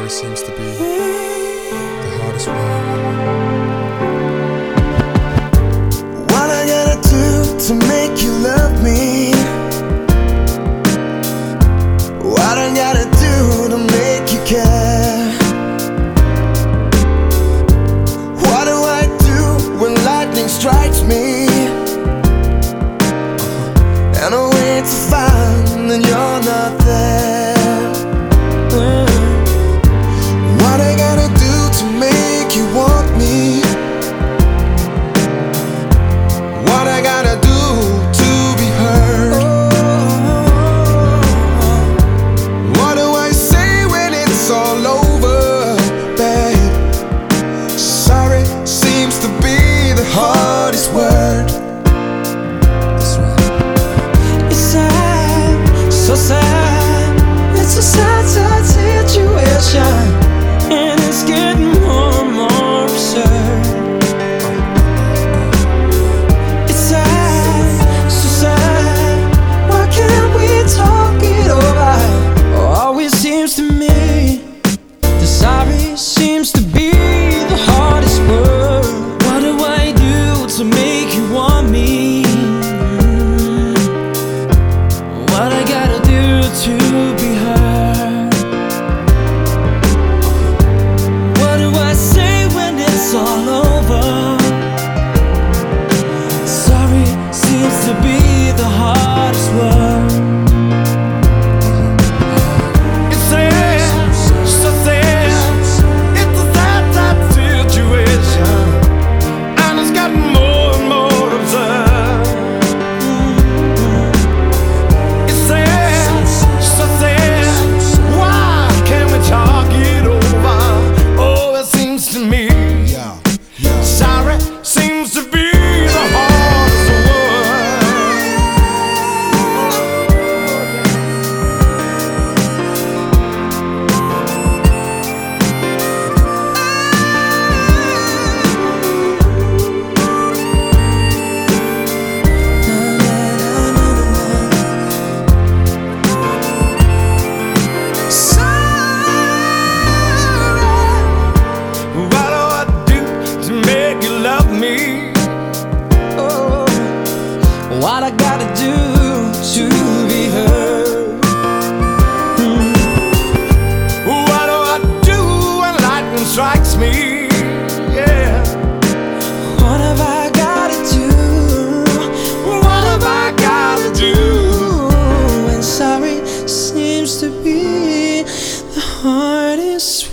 sorry seems to be the hardest word. What I gotta do to make you love me? What I gotta do to make you care? What do I do when lightning strikes me? And I wait to find that you're not there. What I gotta do to make you want me? What I gotta do to be heard? What do I say when it's all over, babe? Sorry seems to be the hardest word. It's sad, so sad. It's a sad, sad situation, and it's getting more and more absurd. It's sad, so sad. Why can't we talk it over? Always seems to me the sorry seems to be the hardest word. What do I do to make you want me? What I gotta do to be heard? What do I say when it's all over? Sorry seems to be the hardest word. It's sad, so sad. It's a sad, sad situation, and it's gotten more and more absurd. It's sad, so sad. Why can't we talk it over? Oh, it seems to me sorry seems to be the hardest word. What do I do to make you love me? Oh, what I gotta do to be heard? What do I do when lightning strikes me? Yeah. What have I gotta do? What have I gotta do? And sorry seems to be the hardest